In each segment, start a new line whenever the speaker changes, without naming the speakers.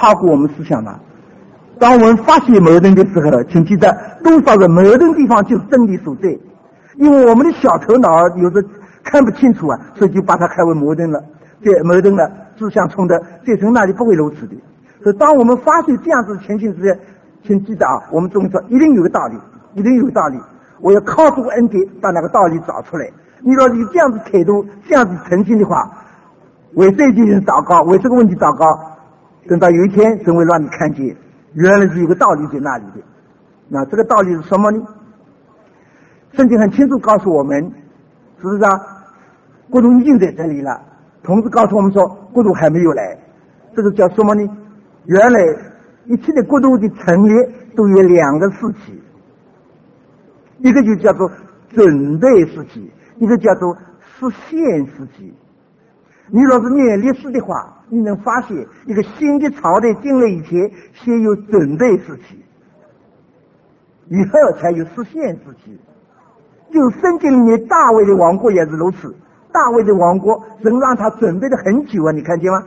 超过我们思想了。当我们发现矛盾的时候，请记得多少个矛盾地方就是真理所在。因为我们的小头脑有的看不清楚啊，所以就把它看为矛盾了。这矛盾了，自相冲的，在神那里不会如此的。所以当我们发现这样子的情形时，请记得啊，我们总说一定有个道理，一定有个道理。我要靠这个恩典把那个道理找出来。你若你这样子态度，这样子诚心的话，为这件事祷告，为这个问题祷告，等到有一天神会让你看见，原来是有个道理在那里的。那这个道理是什么呢？圣经很清楚告诉我们，事实上国度已经在这里了，同时告诉我们说国度还没有来。这个叫什么呢？原来一切的国度的成立都有两个时期，一个就叫做准备时期，一个叫做实现时期。你若是念历史的话，你能发现一个新的朝代进来以前，先有准备时期，以后才有实现时期。就圣经里面大卫的王国也是如此，大卫的王国神让他准备了很久啊，你看见吗？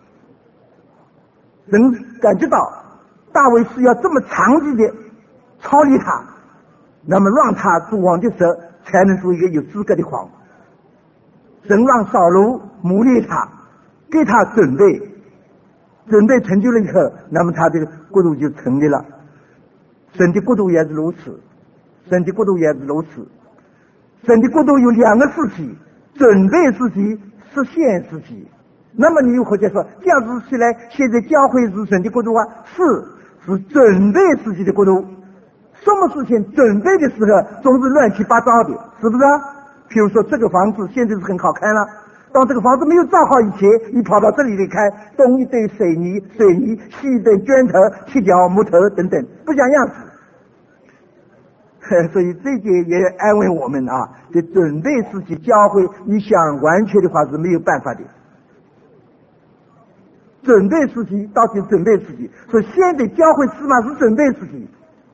神感觉到大卫是要这么长期的操练他，那么让他做王的时候才能做一个有资格的王。神让扫罗磨练他，给他准备成就了以后，那么他这个国度就成立了。神的国度也是如此，神的国度也是如此。神的国度有两个时期，准备时期、实现时期。那么你又或者说，这样子起来，现在教会是神的国度啊？是准备时期的国度。什么事情准备的时候总是乱七八糟的，是不是啊？譬如说这个房子现在是很好看了，当这个房子没有造好以前，你跑到这里来看，东一堆水泥，西一堆砖头、铁脚、木头等等，不像样子。所以这点也安慰我们啊，这准备时期教会，你想完全的话是没有办法的。准备时期到底准备时期，所以现在教会起码是准备时期。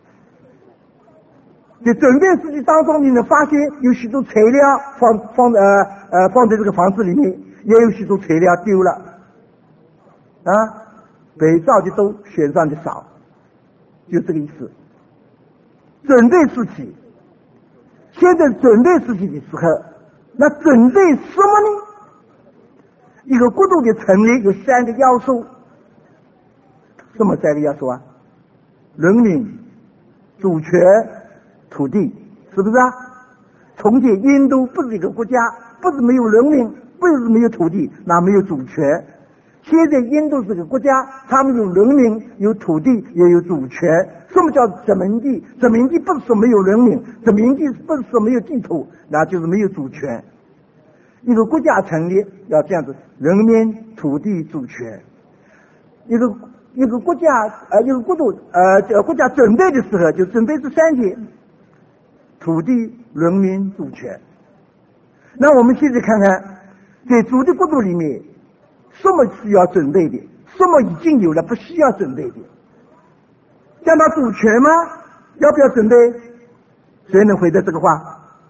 在准备时期当中，你能发现有许多材料放在这个房子里面，也有许多材料丢了啊，被造的多，选上的少，就这个意思。准备时期，现在准备时期的时候，那准备什么呢？一个国度的成立有三个要素，什么三个要素啊？人民、主权、土地，是不是啊？从前印度不是一个国家，不是没有人民，不是没有土地，那没有主权。现在印度是个国家，他们有人民，有土地，也有主权。什么叫殖民地？殖民地不是说没有人民，殖民地不是说没有地图，那就是没有主权。一个国家成立要这样子，人民、土地、主权。一个国家一个国度国家准备的时候，就准备这三点：土地、人民、主权。那我们现在看看，在主的国度里面，什么需要准备的，什么已经有了不需要准备的。讲到主权吗？要不要准备？谁能回答这个话？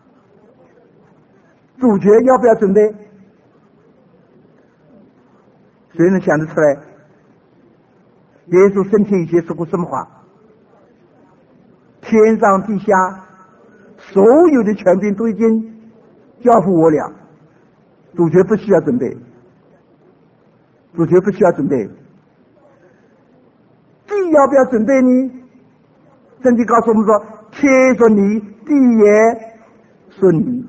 主权要不要准备？谁能想得出来？耶稣升天以前说过什么话？天上地下所有的权柄都已经交付我了，主权不需要准备，主权不需要准备。地要不要准备呢？圣经告诉我们说，天说你，地也说你。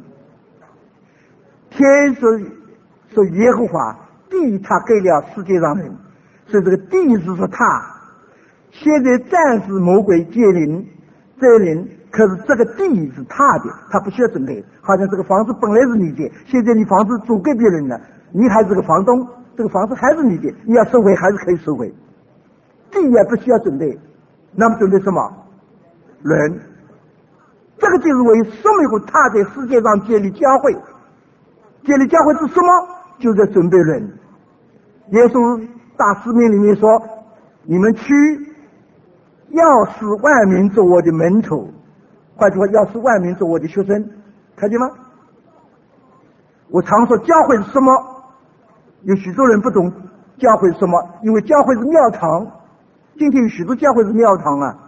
天说耶和华，地他给了世界上人，所以这个地是说他。现在暂时魔鬼接临，可是这个地是他的，他不需要准备。好像这个房子本来是你的，现在你房子租给别人了，你还是个房东，这个房子还是你的，你要收回还是可以收回。地也不需要准备，那么准备什么？人。这个就是为什么有他在世界上建立教会。建立教会是什么？就在准备人。耶稣大使命里面说，你们去要使万民做我的门徒，换句话，要使万民做我的学生，看见吗？我常说教会是什么，有许多人不懂教会是什么？因为教会是庙堂，今天有许多教会是庙堂啊。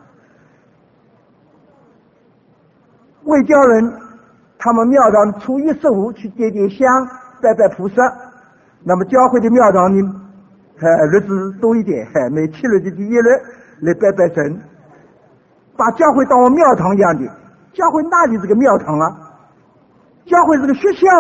卫教人他们庙堂初一十五去点点香，拜拜菩萨。那么教会的庙堂呢，日子多一点，每7日的第1日来拜拜神，把教会当我庙堂一样的。教会哪里是个庙堂啊？教会是个学校，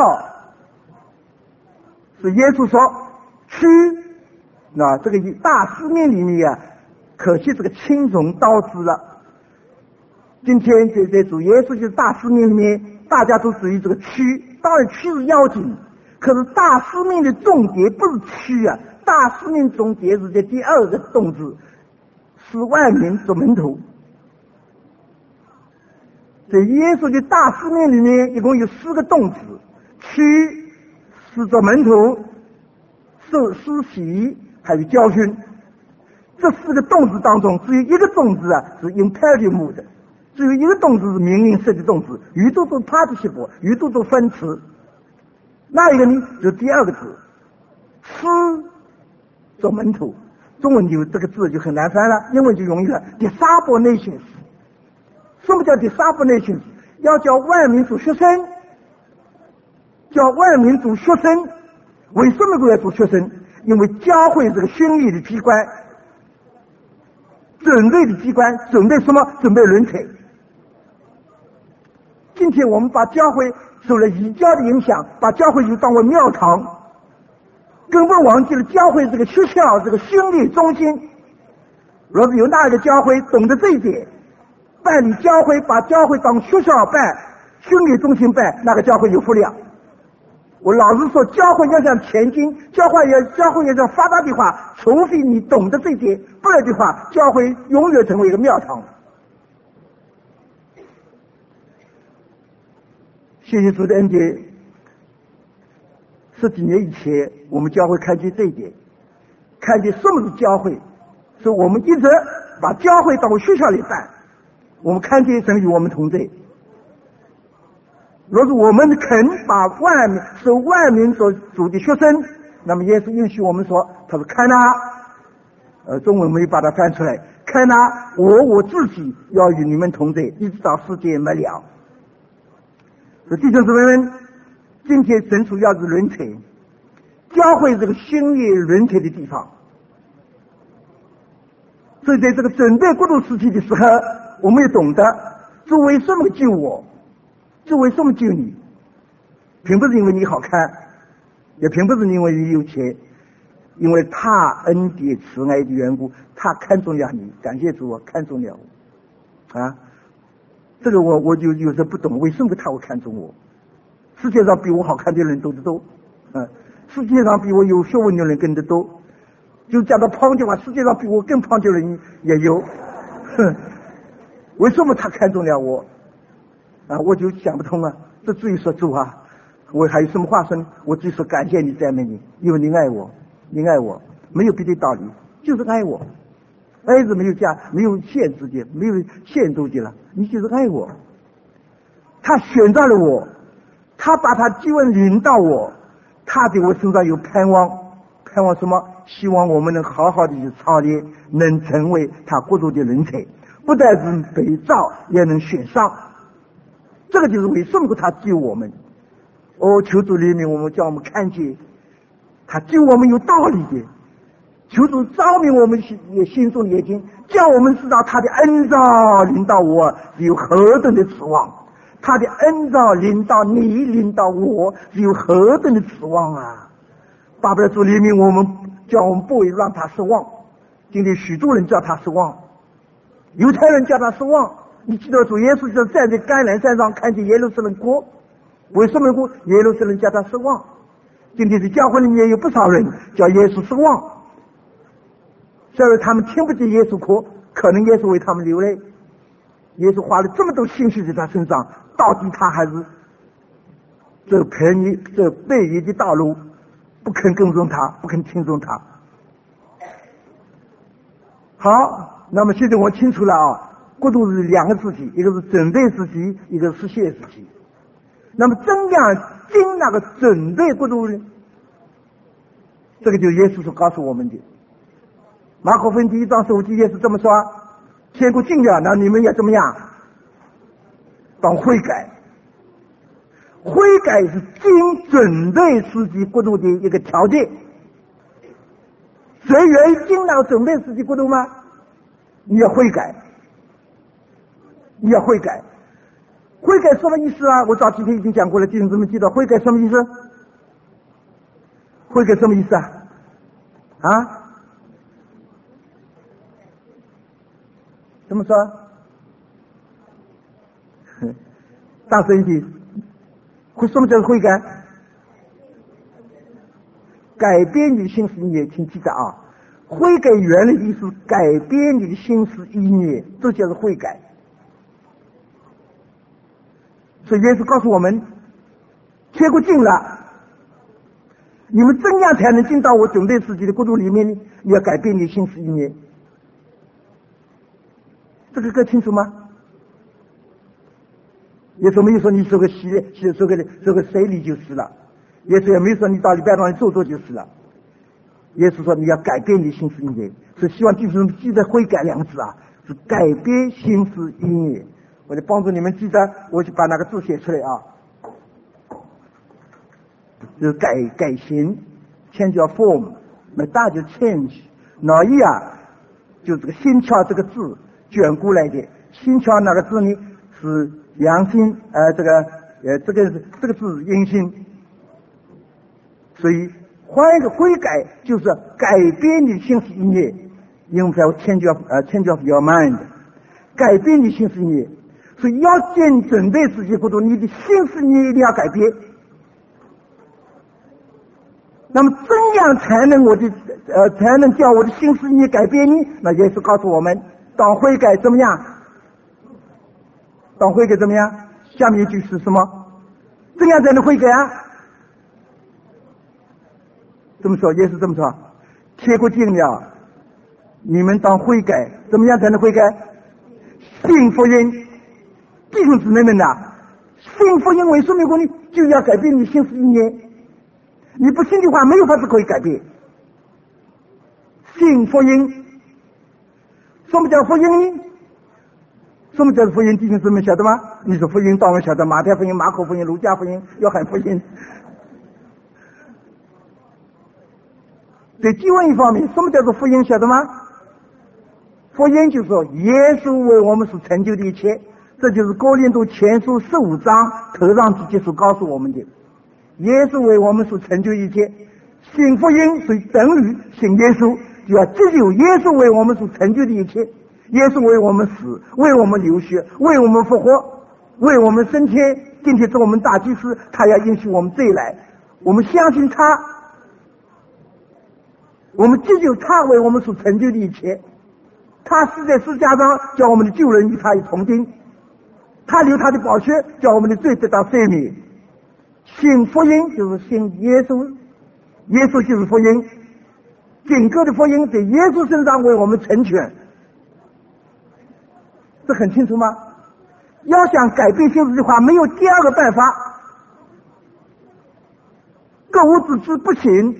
是耶稣说去。那这个大使命里面啊，可惜这个轻重导致了。今天在主耶稣就是大使命里面，大家都属于这个去，当然去是要紧，可是大使命的重点不是去啊，大使命重点是在第2个动词，使万民做门徒。在耶稣的大使命里面，一共有4个动词：去、使做门徒、施洗，还有教训。这4个动词当中，只有一个动词啊是 imperative 的，只有一个动词是命令式的动词，余都做 participle， 余都做分词。那一个呢，就是第2个字，施做门徒。中文就这个字就很难翻了，英文就容易了 ，disciple nations。什么叫 disciple nations？ 要叫万民做学生，叫万民做学生。为什么要做学生？因为教会是个训练的机关，准备的机关，准备什么？准备人才。今天我们把教会受了异教的影响，把教会就当为庙堂，根本忘记了教会这个学校，这个训练中心。若是有哪一个教会懂得这一点，办理教会，把教会当学校办，训练中心办，那个教会有福了。我老实说，教会要想前进，教会要想发达的话，除非你懂得这一点，不然的话，教会永远成为一个庙堂。谢谢主的恩典。10几年以前，我们教会看见这一点，看见什么是教会，是我们一直把教会当学校里办。我们看见神与我们同在。若是我们肯把受万民所主的学生，那么耶稣允许我们说，他说看哪，中文没有把它翻出来，看哪，我自己要与你们同在，一直到世界末了。弟兄姊妹们，今天神主要是人才，教会是个训练人才的地方。所以在这个准备过渡时期的时候，我们也懂得主为什么救我，主为什么救你，并不是因为你好看，也并不是因为你有钱，因为他恩典慈爱的缘故，他看中了你。感谢主，看中了我啊！这个我就有时不懂，为什么他会看中我？世界上比我好看的人多得多，世界上比我有学问的人更得多。就讲到胖的话，世界上比我更胖的人也有。为什么他看中了我？我就想不通啊！这至于说主啊，我还有什么话说呢？我只说感谢你，赞美你，因为你爱我，你爱我，没有别的道理，就是爱我。爱是没有限制的，没有限度的了，你就是爱我。他选择了我，他把他救恩领到我，他对我身上有盼望，盼望什么？希望我们能好好的去操练，能成为他国度的人才，不但是被造，也能选上。这个就是为什么他救我们。求主怜悯我们，叫我们看见他救我们有道理的。求主照明我们心中的眼睛，叫我们知道他的恩召领导我是有何等的指望，他的恩召领导你，领导我是有何等的指望啊！巴不得主怜悯我们，叫我们不会让他失望。今天许多人叫他失望，犹太人叫他失望。你记得主耶稣就站在橄榄山上看见耶路撒冷国，为什么耶路撒冷叫他失望？今天在教会里面有不少人叫耶稣失望，所以他们听不见耶稣哭，可能耶稣为他们流泪。耶稣花了这么多心血在他身上，到底他还是走背逆的道路，不肯跟从他，不肯听从他。好，那么现在我清楚了啊，国度是2个时期，一个是准备时期，一个是实现时期。那么怎样进那个准备国度呢？ 这个就是耶稣所告诉我们的。马可福音第1章15节耶稣这么说：天国近了，那你们要怎么样？当悔改。悔改是经准备自己国度的一个条件。谁愿意进到准备自己国度吗？你要悔改，你要悔改。悔改什么意思啊？我早几天已经讲过了，弟兄姊妹记得悔改什么意思？悔改什么意思啊？啊？怎么说？大声一点。什么叫悔改？改变你的心思意念，请记着啊！悔改原来的意思，改变你的心思意念，这就是悔改。所以耶稣告诉我们，天国近了，你们怎样才能进到我准备自己的国度里面呢？你要改变你的心思意念。这个清楚吗？耶稣没有说你说个谁礼就是了，耶稣也没有说你到礼拜堂里坐就是了。耶稣说你要改变你心思意念，是希望弟兄们记得悔改2个字啊，是改变心思意念。我就帮助你们记得，我就把那个字写出来啊，就是改型 ，change of form， 那大就 change， 脑意啊，就这个心窍这个字卷过来的，心窍那个字呢是阳性，这个字阴性，所以换一个悔改就是改变你的心思意念，英文叫 change of your mind， 改变你心思意念，所以要准备自己国度，你的心思意念一定要改变。那么怎样才能叫我的心思意念改变呢？那耶稣告诉我们，当悔改怎么样？当悔改怎么样？下面一句是什么？怎样才能悔改啊？这么说，耶稣这么说：天国近了，你们当悔改。怎么样才能悔改？信福音，弟兄姊妹们呐，信福音为什么呢？就要改变你心思意念。你不信的话，没有法子可以改变。信福音，什么叫福音呢？什么叫福音？弟兄姊妹晓得吗？你说福音，当然晓得，马太福音、马可福音、路加福音、约翰福音。在经文一方面，什么叫做福音？晓得吗？福音就是说耶稣为我们所成就的一切，这就是哥林多前书15章头上之节所告诉我们的。耶稣为我们所成就一切，信福音所以等于信耶稣，就要接受耶稣为我们所成就的一切。耶稣为我们死，为我们流血，为我们复活，为我们升天，今天做我们大祭司，他要允许我们罪来。我们相信他，我们接受他为我们所成就的一切。他死在十字架上，叫我们的救人与他一同钉，他流他的宝血，叫我们的罪得到赦免。信福音就是信耶稣，耶稣就是福音，整个的福音在耶稣身上为我们成全，这很清楚吗？要想改变心思的话，没有第二个办法。各无子之不行，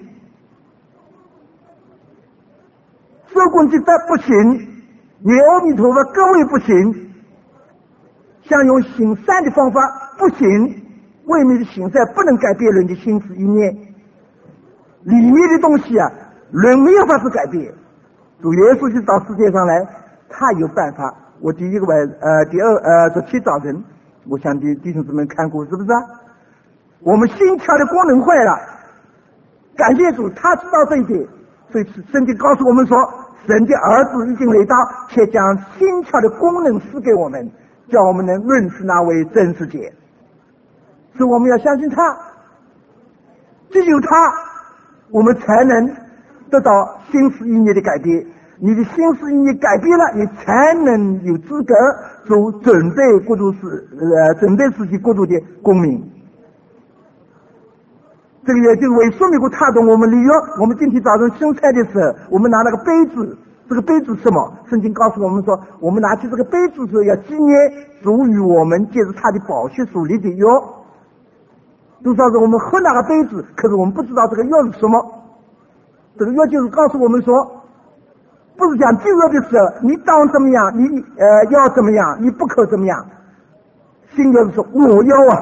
受棍之德不行，念阿弥陀佛各位不行，想用行善的方法不行。为你的行善不能改变人的心思意念，里面的东西啊，人没有法子改变。主耶稣就到世界上来，他有办法。我第一个这天早晨，我想弟兄姊妹看过是不是啊？我们心窍的功能坏了，感谢主，他知道这一点，所以圣经告诉我们说，神的儿子已经来到，且将心窍的功能赐给我们，叫我们能认识那位真世界。所以我们要相信他，只有他，我们才能得到心思意念的改变。你的心思意念改变了，你才能有资格做准备自己国度的公民。这个也就是为说明过他懂我们利用我们今天早上生菜的时候，我们拿那个杯子，这个杯子是什么？圣经告诉我们说，我们拿起这个杯子的时候要纪念主与我们借着他的宝血所立的约。多少是我们喝那个杯子，可是我们不知道这个药是什么。 这个约就是告诉我们说，不是讲罪恶的时候，你当怎么样，你要怎么样，你不可怎么样。新约是说，我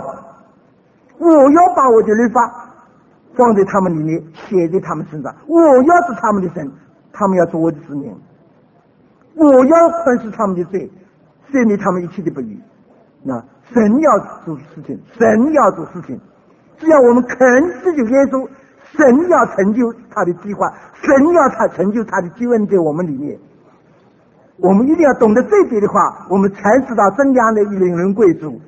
要把我的律法放在他们里面，写在他们身上，我要是他们的神，他们要做我的子民，我要宽恕他们的罪，赦免他们一切的不义。那神要做事情，神要做事情，只要我们肯自己耶稣，神要成就他的计划，神要他成就他的救恩在我们里面。我们一定要懂得这一点的话，我们才知道怎样的领人归主。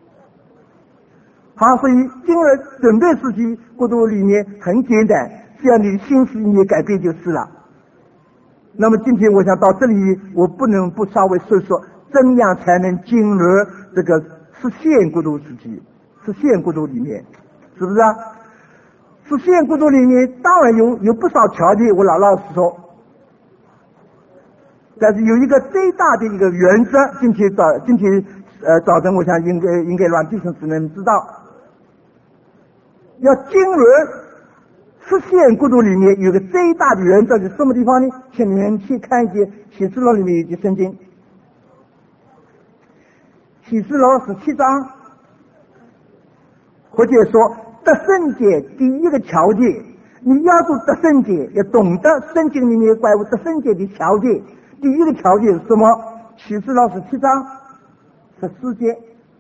好，所以今日准备时期国度里面很简单，只要你的心思意念改变就是了。那么今天我想到这里，我不能不稍微说说怎样才能进入这个实现国度时期，实现国度里面，是不是啊？实现国度里面当然有不少条件，我老实说，但是有一个最大的一个原则，今天早晨我想应该让弟兄姊妹知道，要进入实现国度里面有个最大的原则是什么地方呢？请你们去看一些启示录里面有的圣经，启示录17章，或者说得圣洁第一个条件，你要做得圣洁，要懂得圣经里面关于得圣洁的条件。第一个条件是什么？启示录17章14节，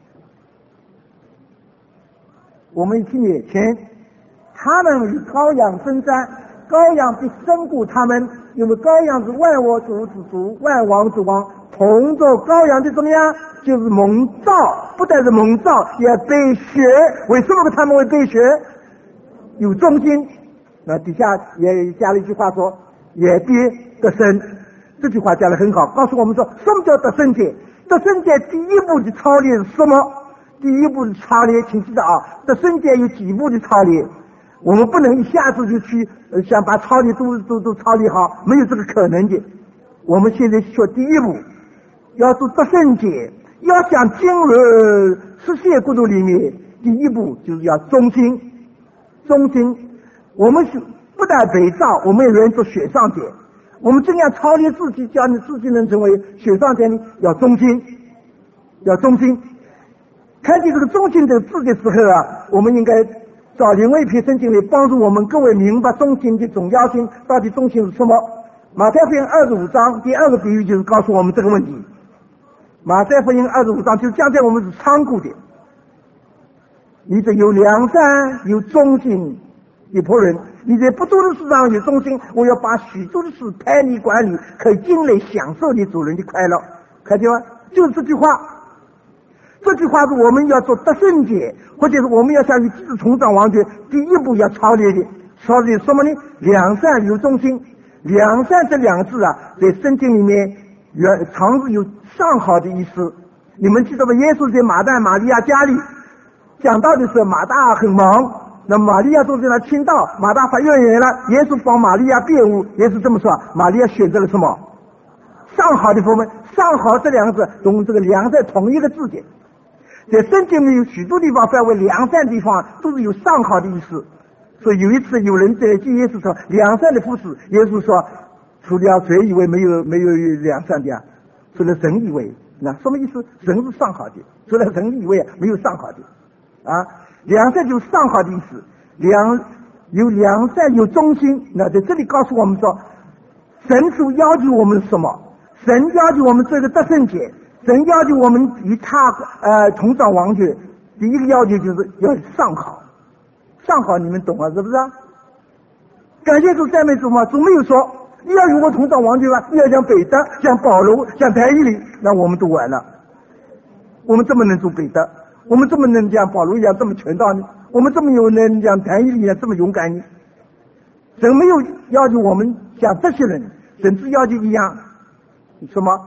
我们一起念前。他们与羔羊征战，羔羊必胜过他们，因为羔羊是万王之主，万王之王，同着羔羊的怎么样？就是蒙召，不但是蒙召，也被选。为什么他们会被选？有忠心。那底下也加了一句话说，也必得胜。这句话讲得很好，告诉我们说什么叫得圣洁。得圣洁第一步的操练是什么？第一步的操练，请记得啊，得圣洁有几步的操练。我们不能一下子就去想把操练都操练好，没有这个可能的。我们现在学第一步，要做得圣洁，要想进入实现国度里面，第一步就是要忠心。忠心，我们是不但被造，我们也能做雪上点。我们怎样操练自己，叫你自己能成为雪上点呢？要忠心，要忠心。看见这个忠心这个字的时候啊，我们应该找另外一篇圣经来帮助我们各位明白忠心的重要性。到底忠心是什么？马太福音25章第2个比喻就是告诉我们这个问题。马太福音25章就讲在我们是仓库的，你这有良善有忠心的仆人，你在不多的事上有忠心，我要把许多的事派你管理，可以进来享受你主人的快乐。看见吗？就是这句话。这句话是我们要做得圣洁，或者是我们要向与基督同掌王权第一步要操练的。操练什么呢？良善有忠心。良善这两个字啊，在圣经里面常是有上好的意思。你们记得吧？耶稣在马大玛利亚家里讲道的时候，马大很忙，那玛利亚坐在那听到，马大发怨言了，耶稣帮玛利亚辩护。耶稣这么说，玛利亚选择了什么？上好的部分。上好这两个字同这个良善同一个字的，在圣经里有许多地方分为良善的地方都是有上好的意思。所以有一次有人在见耶稣说良善的服侍，耶稣说除了谁以为没有良善的啊？除了神以为。那什么意思？神是上好的，除了神以为没有上好的啊。良善就是上好的意思，有良善有忠心。那在这里告诉我们说，神所要求我们什么？神要求我们做一个得圣洁，神要求我们与他同掌王权。第一个要求就是要上好，上好你们懂啊，是不是啊？感谢主赞美主嘛，主没有说你要与我同掌王权吧，你要像彼得像保罗像但以理，那我们都完了。我们怎么能做彼得？我们怎么能像保罗一样这么全道呢？我们怎么有能像但以理一样这么勇敢呢？神没有要求我们像这些人，神只要求一样什么？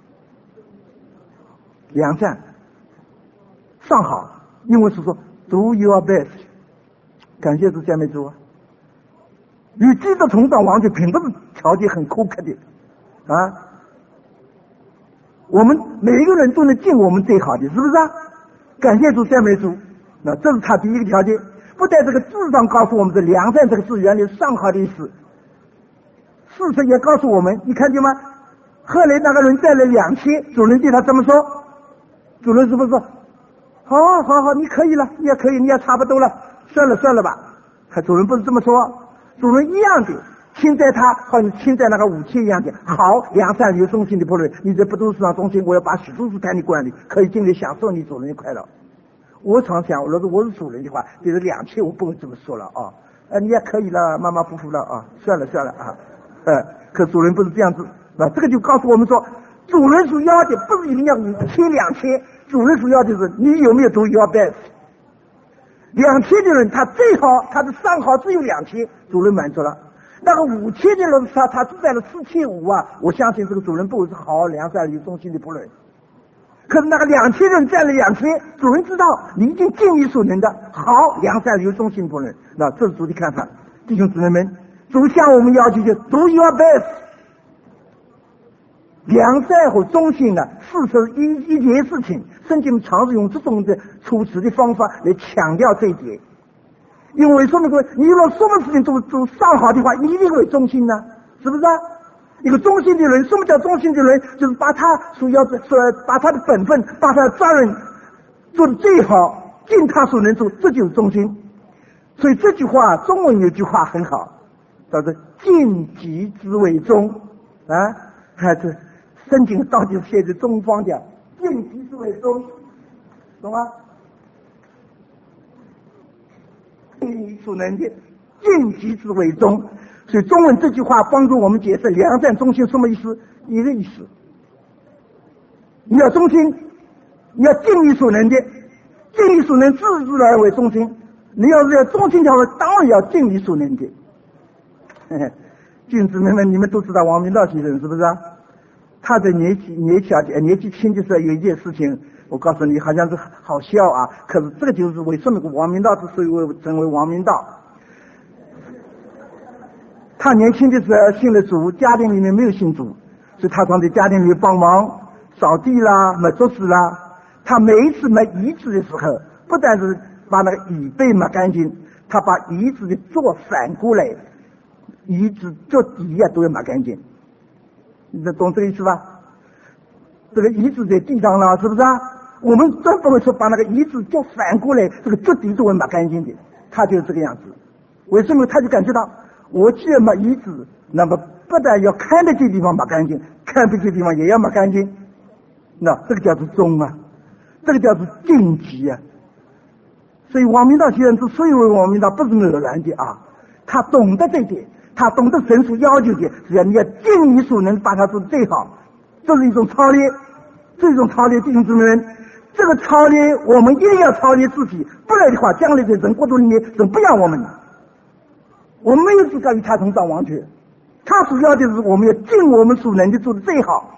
良善上好。英文是说 do your best。 感谢主赞美主啊！与基督同掌王权并不是条件很苛刻的啊，我们每一个人都能尽我们最好的，是不是啊？感谢主赞美主。那这是他第一个条件。不但这个字上告诉我们的良善这个字原来是上好的意思， 事实也告诉我们，你看见吗？后来那个人带了2千，主人对他怎么说？主人是不是说好，你可以了，你也可以，你也差不多了，算了吧。主人不是这么说，主人一样的亲待他，好像亲待那个5000一样的。好，良善有忠心的仆人，你在不都市场中心，我要把许多事谈你管理，可以尽力享受你主人的快乐。我常想，如果我是主人的话，这个2000我不会这么说了啊。你也可以了，马马虎虎了啊，算了啊。可主人不是这样子，这个就告诉我们说，主人所要的不是一定要5000、2000，主人所要的是你有没有do your best。2000的人，他最好他的上好只有2000，主人满足了。那个5000的人，他只带了4500啊，我相信这个主人不会是好良善有忠心的仆人。可是那个2000人占了2000，主人知道你已经尽你所能的，好良善有忠心仆人。那这是主的看法，弟兄姊妹们，主向我们要求就do your best。良善和忠心呢，事实一件事情，圣经常是用这种的处事的方法来强调这一点。因为说那个，你若什么事情都上好的话，你一定会忠心呢，是不是啊？一个忠心的人，什么叫忠心的人？就是把他所要的，把他的本分，把他的责任做得最好，尽他所能做，这就是忠心。所以这句话，中文有句话很好，叫做尽己之为忠啊，还是圣经到底是写的中方的，尽己之为忠，懂吗？尽你所能的，尽己之为忠。所以中文这句话帮助我们解释良善忠心什么意思？一个意思，你要忠心，你要尽你所能的，尽你所能自然为忠心。你要是要忠心的话，当然要尽你所能的。弟兄姊妹们，你们都知道王明道先生是不是啊？他在年纪轻的时候有一件事情，我告诉你，好像是好笑啊，可是这个就是为什么王明道之所以会成为王明道。他年轻的时候信了主，家庭里面没有信主，所以他常在家庭里面帮忙扫地啦、抹桌子啦。他每一次抹椅子的时候，不但是把那个椅背抹干净，他把椅子的座反过来，椅子脚底下都要抹干净。你懂这个意思吧？这个椅子在地上了，是不是啊？我们真不会说把那个椅子脚反过来，这个脚底都会抹干净的。他就是这个样子。为什么？他就感觉到，我既然抹椅子，那么不但要看得见地方抹干净，看不见地方也要抹干净。那这个叫做忠啊，这个叫做尽己啊。所以王明道先生之所以为王明道，不是偶然的啊，他懂得这一点，他懂得神所要求的，只要你要尽你所能把它做得最好，这是一种操练，这是一种操练，弟兄姊妹们，这个操练我们一定要操练自己，不然的话，将来在神国度里面，神不要我们，我们没有资格与他同当王爵。他所要的是我们要尽我们所能的做得最好。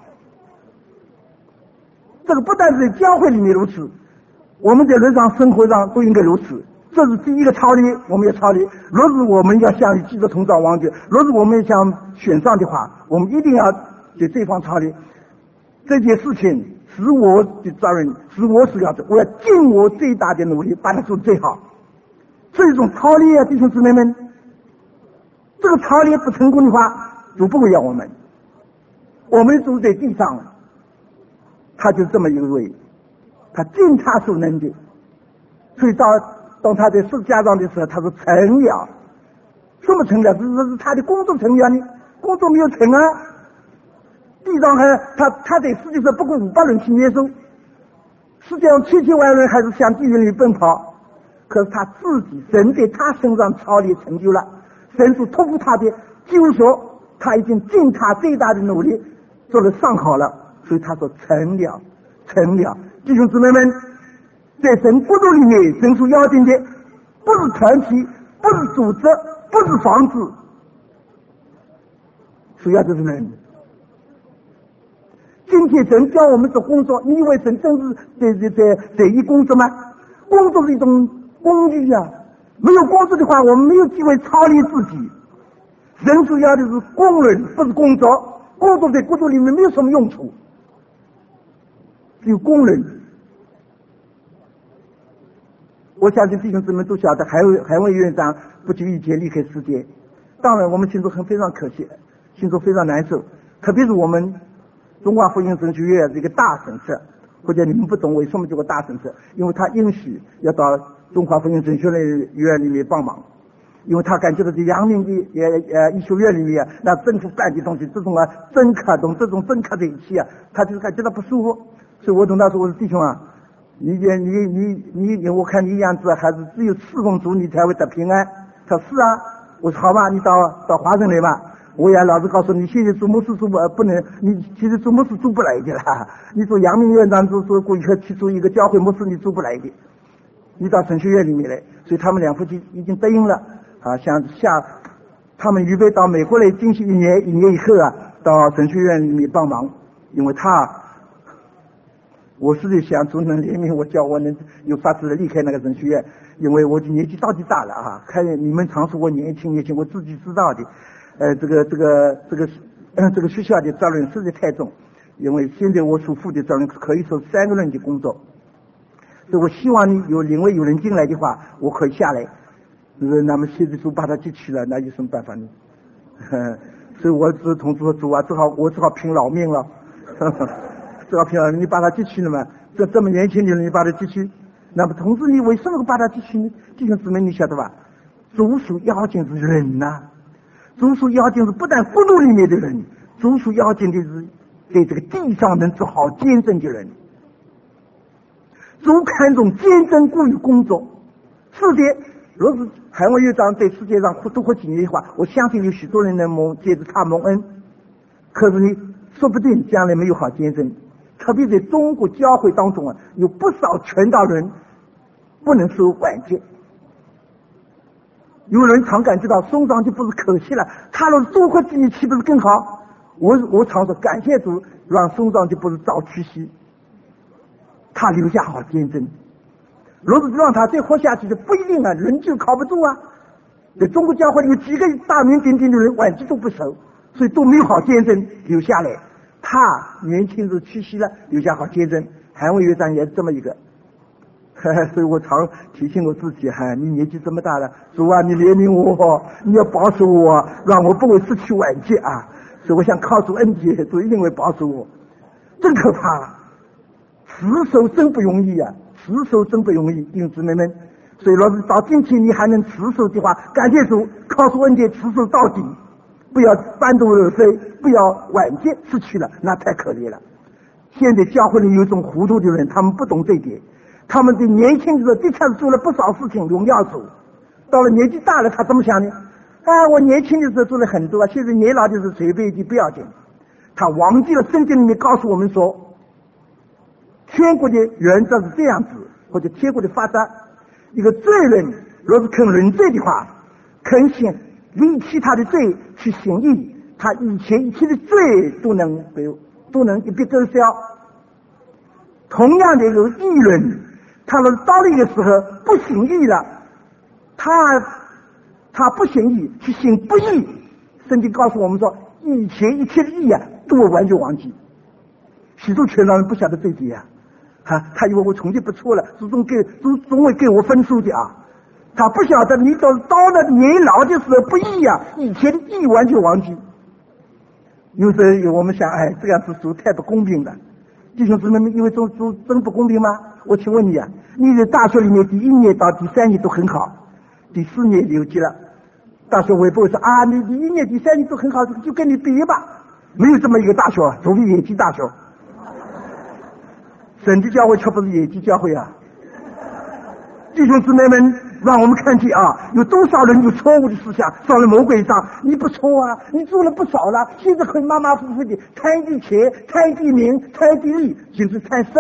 这个不但是在教会里面如此，我们在日常生活上都应该如此。这是第一个操练，我们要操练。若是我们要向与基督同当王爵，若是我们想选上的话，我们一定要在这方操练。这件事情是我的责任，是我所要的，我要尽我最大的努力把它做得最好。这是一种操练啊，弟兄姊妹们。这个操练不成功的话，主不会要我们。我们主在地上，他就这么一位，他尽他所能的。所以当他在十字架上的时候，他说成了。什么成了？是他的工作成了呢？工作没有成啊。地上还他在世界上不过500人去接受，世界上7千万人还是向地狱里奔跑。可是他自己神在他身上操练成就了。神所托付他的救赎，他已经尽他最大的努力做得上好了，所以他说成了，成了。弟兄姊妹们，在神国度里面，神所要定的不是团体，不是组织，不是房子，所要的是人。今天神教我们做工作，你以为神真是在意工作吗？工作是一种工具啊。没有工作的话，我们没有机会操练自己。人主要的是工人，不是工作。工作在国度里面没有什么用处，只有工人。我相信弟兄姊妹都晓得，海文院长不久以前离开世界。当然，我们心中非常可惜。 心中非常难受。特别是我们中华福音神学院这个大神社，或者你们不懂为什么叫个大神社，因为他允许要到中华福音神学院里面帮忙，因为他感觉到这阳明的医学院里面那政府办的东西，这种政客在一起他就是感觉到不舒服。所以我同他说，我说弟兄啊，你我看你样子还是只有侍奉主你才会得平安。他说是啊。我说好吧，你到华盛来吧。我也老实告诉你，现在做牧师不能，你其实做牧师做不来的了。你做阳明院长做过去做一个教会牧师，你做不来的。你到神学院里面来，所以他们两夫妻已经答应了啊，他们预备到美国来进行一年以后到神学院里面帮忙，因为我是在想主能怜悯我，叫我能有法子离开那个神学院，因为我的年纪到底大了看你们常说我年轻，我自己知道的。这个学校的责任实在太重，因为现在我所负的责任可以说3个人的工作，所以我希望你另外有人进来的话，我可以下来。那么现在就把他接去了，那有什么办法呢？所以我只同志说主啊，我只好拼老命了。只好拼老命，你把他接去了嘛？这么年轻的人，你把他接去，那么同志你为什么把他接去呢？弟兄姊妹，你晓得吧？主属要紧是人主属要紧是不但国度里面的人，主属要紧的是对这个地上能做好见证的人。主看重见证过于工作。是的，若是海外院长对世界上多活几年的话，我相信有许多人能借着他蒙恩。可是你说不定将来没有好见证。特别在中国教会当中有不少传道人不能受晚节。有人常感觉到送上去不是可惜了，他若多活几年岂不是更好？我常说感谢主让送上去不是早去世，他留下好见证。若是让他再活下去就不一定人就靠不住在中国教会里有几个大名鼎鼎的人晚期都不熟，所以都没有好见证留下来。他年轻时去世了，留下好见证。韩伟院长也是这么一个。所以我常提醒我自己你年纪这么大了，主啊，你怜悯我，你要保守我，让我不会失去晚节所以我想靠主恩典，主一定会保守我。真可怕，持守真不容易持守真不容易，弟兄姊妹们。所以若是到今天你还能持守的话，感谢主，靠主恩典持守到底，不要半途而废，不要晚节失去了，那太可怜了。现在教会里有一种糊涂的人，他们不懂这一点。他们在年轻的时候的确是做了不少事情荣耀主，到了年纪大了他怎么想呢？我年轻的时候做了很多现在年老的时候随便一点不要紧。他忘记了圣经里面告诉我们说，天国的原则是这样子，或者天国的法则，一个罪人若是肯认罪的话，肯行离弃他的罪去行义，他以前一切的罪都能一笔勾销。同样的一个义人，他若到了一个时候不行义了，他不行义去行不义，圣经告诉我们说，以前一切的义都会完全忘记。许多传道人不晓得这一点他以为我成绩不错了，总会给我分数的他不晓得你到了年老的时候不义以前的义完全忘记。有时候我们想这样子主太不公平了。弟兄姊妹们，因为主真不公平吗？我请问你你在大学里面第1年到第3年都很好，第4年留级了，大学我也不会说你第1年第3年都很好，就跟你毕业吧，没有这么一个大学，除非野鸡大学。神的教会却不是野鸡教会弟兄姊妹们，让我们看见有多少人有错误的思想，上了魔鬼上。你不错你做了不少了，现在可以马马虎虎的贪地钱、贪地名、贪地利，就是贪色。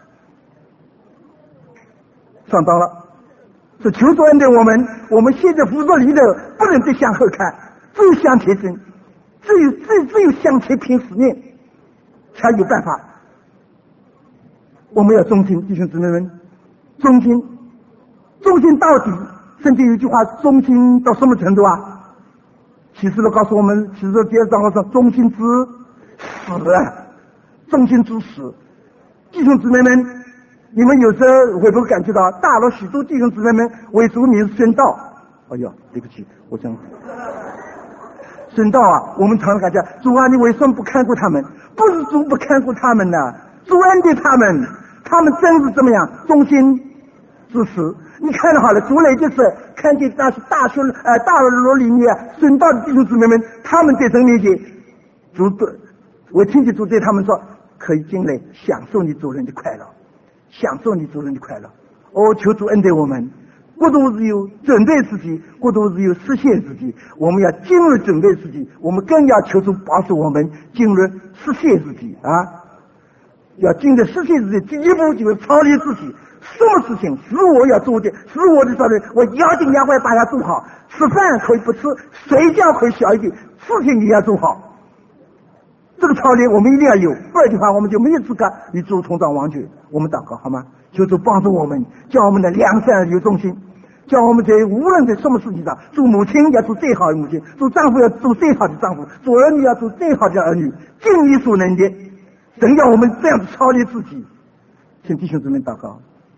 上当了。是求主恩待我们现在服作里头不能再向后看，只有向前走，只有向前拼死命才有办法。我们要忠心，弟兄姊妹们，忠心到底。圣经有一句话，忠心到什么程度启示录告诉我们，启示录第2章说，忠心之死忠心之死。弟兄姊妹们，你们有时候会不会感觉到大了许多弟兄姊妹们为主名宣道？哎呦，对不起，我想神道啊，我们常常感觉主啊，你为什么不看顾他们？不是主不看顾他们呢，主恩待他们，他们真是怎么样忠心之士。你看好了，主来的时候，看见那些大楼里面神道的弟兄姊妹们，他们在神面前，主我听见主对他们说，可以进来享受你主人的快乐，享受你主人的快乐。哦，求主恩待我们。国度是有准备时期，国度是有实现时期，我们要进入准备时期，我们更要求主保守我们进入实现时期啊！要进入实现时期，第一步就是操练自己，什么事情是我要做的，是我的责任，我咬紧牙关把它做好。吃饭可以不吃，睡觉可以小一点，事情也要做好。这个操练我们一定要有，不然的话我们就没有资格与主同当王爵。我们祷告好吗？求主帮助我们，叫我们的良善有忠心，叫我们在无论在什么事情上，做母亲要做最好的母亲，做丈夫要做最好的丈夫，做儿女要做最好的儿女，尽你所能的。神要我们这样子操练自己。请弟兄姊妹祷告。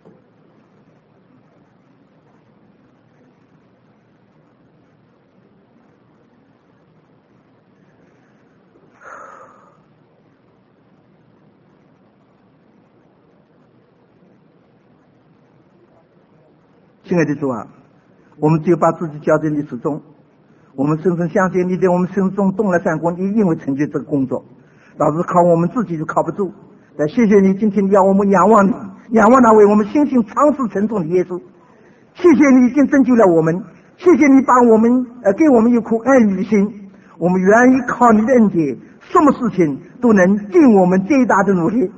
亲爱的主啊，我们只有把自己交在你手中，我们深深相信你在我们身中动了善功，你一定会成就这个工作。老是靠我们自己就靠不住，但谢谢你今天要我们仰望你，仰望那位我们心性长时沉重的耶稣。谢谢你已经拯救了我们，谢谢你把我们给我们一颗爱你的心，我们愿意靠你的恩典，什么事情都能尽我们最大的努力，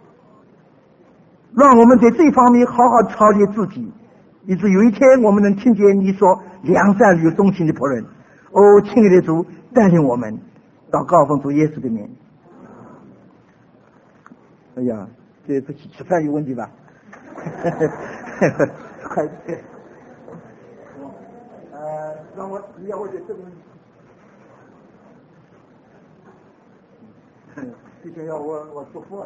让我们在这方面好好操练自己，以致有一天我们能听见你说良善有忠心的仆人。哦，亲爱的主，带领我们祷告奉主耶稣的名。哎呀，这吃饭有问题吧？快点，让我你要我在这边，必须要我祝福。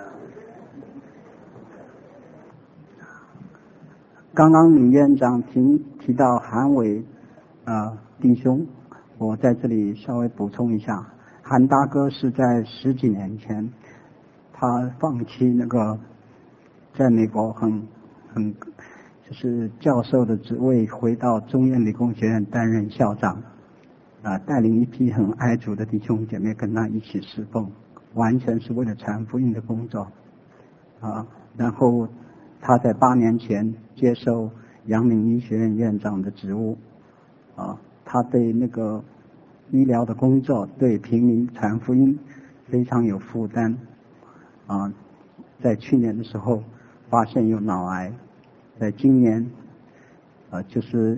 刚刚李院长提到韩伟弟兄，我在这里稍微补充一下，韩大哥是在10几年前，他放弃那个在美国很就是教授的职位，回到中原理工学院担任校长，带领一批很爱主的弟兄姐妹跟他一起侍奉，完全是为了传福音的工作然后他在8年前接受阳明医学院院长的职务他对那个医疗的工作，对平民传福音非常有负担在去年的时候发现有脑癌，在今年就是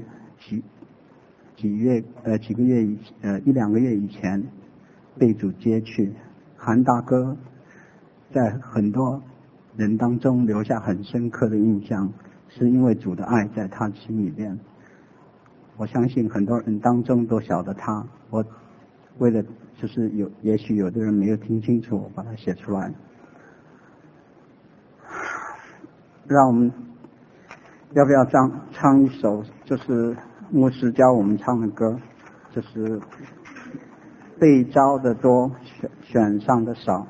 1-2个月以前被主接去。韩大哥在很多人当中留下很深刻的印象，是因为主的爱在他心里边。我相信很多人当中都晓得他，我为了就是也许有的人没有听清楚，我把它写出来。让我们要不要唱一首就是牧师教我们唱的歌，就是被招的多，选上的少。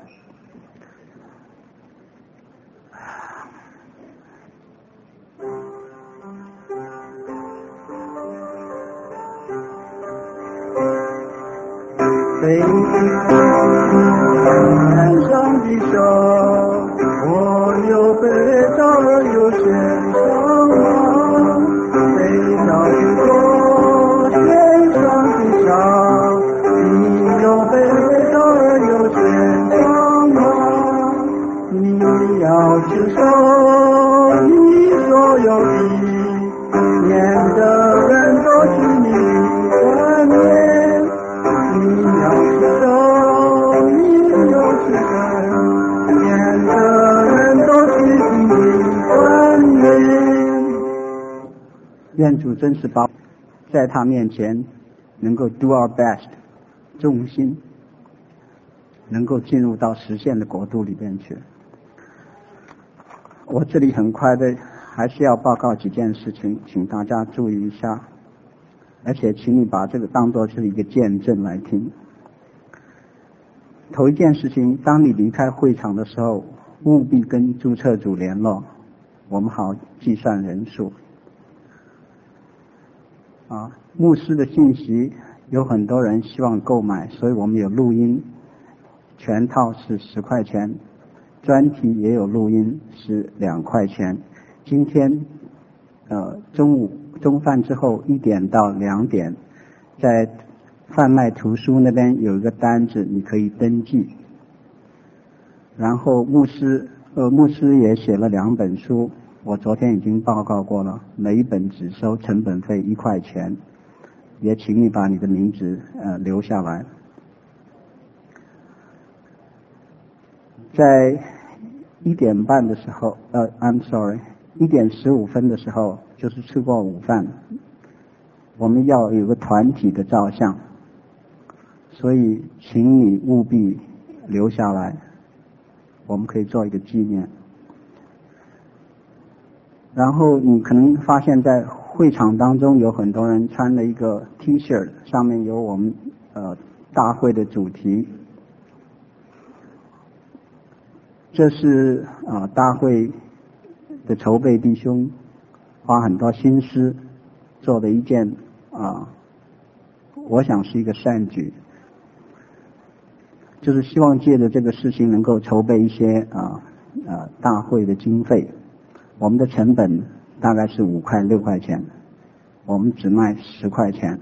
被选上的少，我有被招而又选上吗？被招的多，选上的少，你有被招而又选上吗？你要接受你所有的，免得人都是你观念，你要接受你有资格，免得人都是你观念。愿主真是把在他面前能够 do our best， 忠心，能够进入到实现的国度里边去。我这里很快的还是要报告几件事情，请大家注意一下。 而且请你把这个当作是一个见证来听。头一件事情，当你离开会场的时候，务必跟注册组联络，我们好计算人数。牧师的信息有很多人希望购买，所以我们有录音，全套是10块钱，专题也有录音是2块钱。今天中饭之后1点到2点，在贩卖图书那边有一个单子，你可以登记。然后牧师也写了2本书，我昨天已经报告过了，每一本只收成本费1块钱，也请你把你的名字留下来。在1点半的时候1点15分的时候，就是吃过午饭，我们要有个团体的照相，所以请你务必留下来，我们可以做一个纪念。然后你可能发现在会场当中有很多人穿了一个 T 恤，上面有我们大会的主题。这是大会的筹备弟兄花很多心思做的一件我想是一个善举，就是希望借着这个事情能够筹备一些大会的经费。我们的成本大概是5块6块钱，我们只卖10块钱。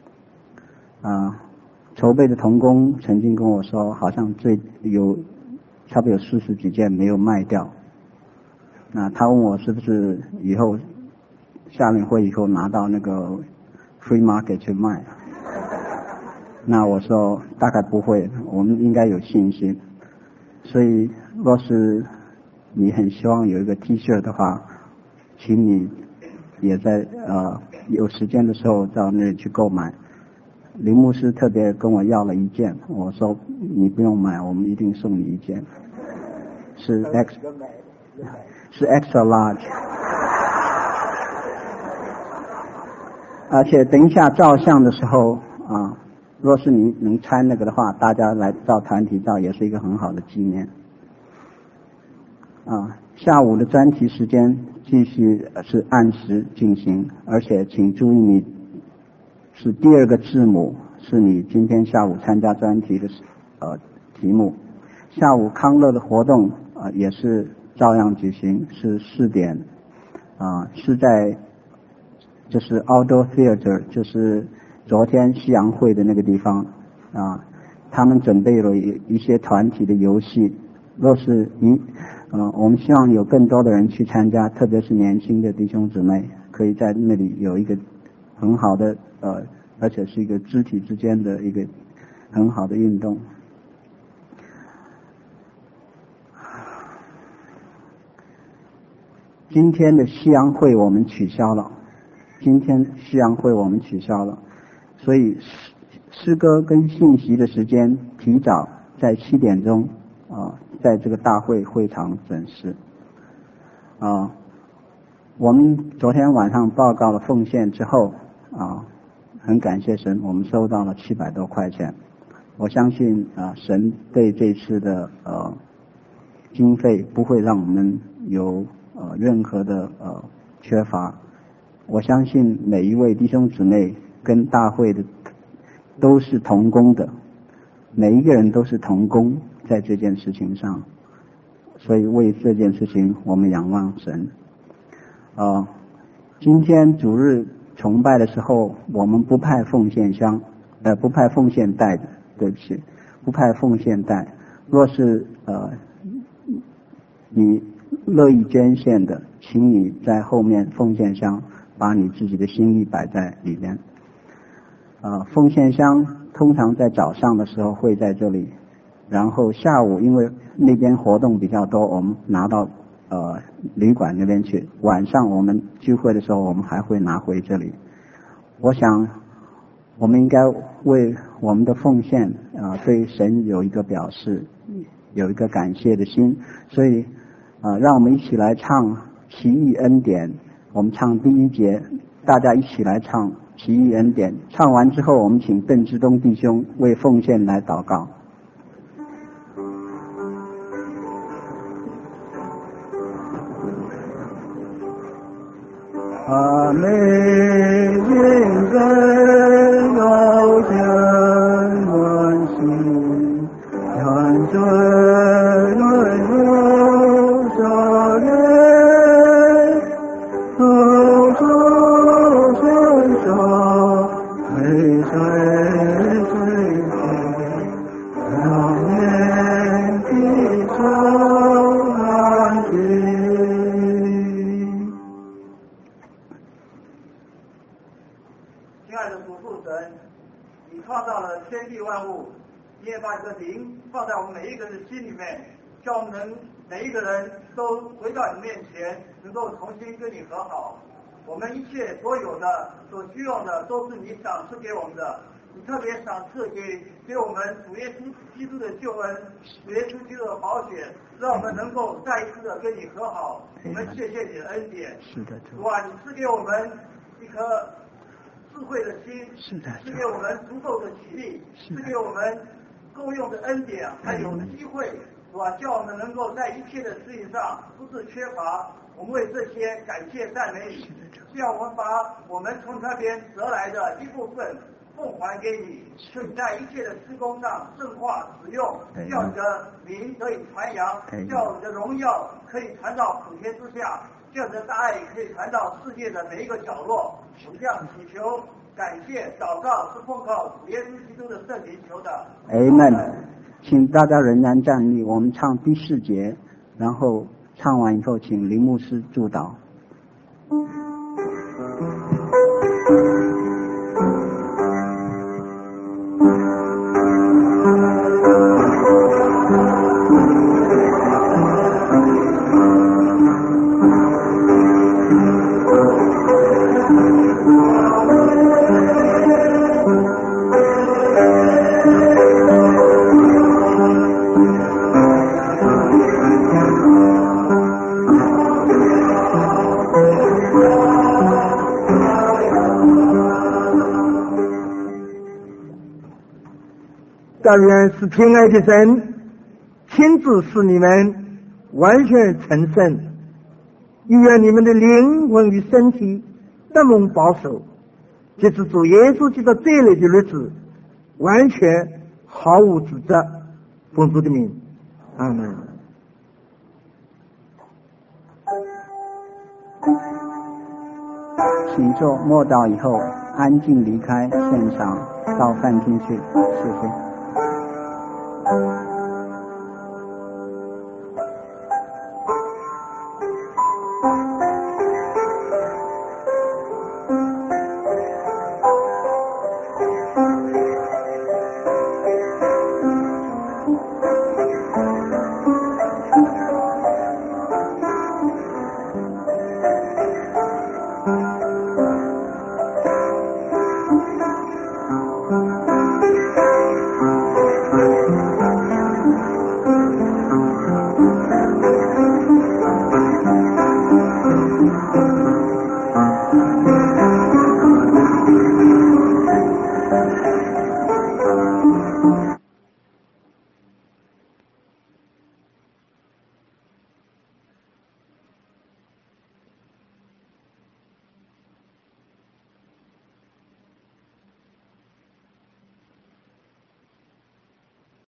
筹备的同工曾经跟我说，好像差不多有40几件没有卖掉。那他问我是不是以后下年会以后拿到那个 free market 去卖。那我说大概不会，我们应该有信心。所以若是你很希望有一个 T 恤的话，请你也在有时间的时候到那里去购买。林牧师特别跟我要了1件，我说你不用买，我们一定送你1件，是 extra large。而且等一下照相的时候若是你能穿那个的话，大家来照团体照也是一个很好的纪念。下午的专题时间继续是按时进行，而且请注意你是第2个字母是你今天下午参加专题的题目。下午康乐的活动也是照样举行，是4点是在就是 Outdoor Theater， 就是昨天夕阳会的那个地方他们准备了一些团体的游戏。若是我们希望有更多的人去参加，特别是年轻的弟兄姊妹，可以在那里有一个很好的而且是一个肢体之间的一个很好的运动。今天的夕阳会我们取消了，所以诗歌跟信息的时间提早在7点钟在这个大会会场准时。我们昨天晚上报告了奉献之后很感谢神，我们收到了700多块钱。我相信神对这次的经费不会让我们有任何的缺乏。我相信每一位弟兄姊妹跟大会的都是同工的，每一个人都是同工在这件事情上，所以为这件事情我们仰望神。今天主日崇拜的时候，我们不派奉献箱，不派奉献袋的，对不起，不派奉献袋。若是你乐意捐献的，请你在后面奉献箱把你自己的心意摆在里面。奉献箱通常在早上的时候会在这里，然后下午因为那边活动比较多，我们拿到旅馆那边去，晚上我们聚会的时候我们还会拿回这里。我想我们应该为我们的奉献对神有一个表示，有一个感谢的心，所以让我们一起来唱奇异恩典。我们唱第1节，大家一起来唱奇异恩典。唱完之后，我们请邓志东弟兄为奉献来祷告。
阿门。愿人高声欢喜，愿尊荣耀少年，高高声声为谁谁去，让年的长安居。亲爱的主父神，你创造了天地万物，你也把你的灵放在我们每一个人的心里面，叫我们能每一个人都回到你面前，能够重新跟你和好。我们一切所有的、所需要的，都是你赏赐给我们的。你特别赏赐给我们主耶稣基督的救恩，主耶稣基督的宝血，让我们能够再一次的跟你和好。我们谢谢你的恩典。
是的，
主啊，你赐给我们一颗智慧的心，
是的，
赐给我们足够的体力，赐给我们够用的恩典，还有机会，是吧？叫我们能够在一切的事情上不是缺乏。我们为这些感谢赞美你，这样我们把我们从那边得来的一部分奉还给你，使你在一切的施工上圣化使用，叫你的名得以传扬，叫你的荣耀可以传到普天之下，叫你的大爱可以传到世界的每一个角落。我们这样祈求、感谢、祷告，是奉靠主耶稣基督的圣名求的。
Amen。请大家仍然站立，我们唱第4节，然后唱完以后，请林牧师祝祷。
但愿是平安的神亲自使你们完全成圣，愿你们的灵魂与身体得蒙保守，即是主耶稣基督这类的日子完全毫无指责。奉主的名，阿门。
请做默祷以后安静离开现场，到饭厅去，谢谢。